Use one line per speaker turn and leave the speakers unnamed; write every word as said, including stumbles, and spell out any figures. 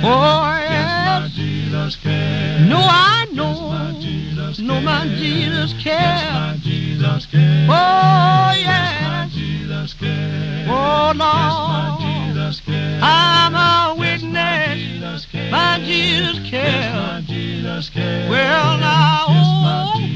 Oh,
yes,
yes.
my Jesus cares.
No, I know.
Yes, my Jesus
No, my Jesus
Yes,
cares.
my Jesus cares.
Oh,
Yes,
yes.
my Jesus cares.
Oh,
Yes, my
Lord.
Jesus cares.
I'm a
Yes, my
witness.
Jesus cares.
My Jesus
Yes,
cares.
my Jesus cares.
Well, now,
Yes, my
oh,
Jesus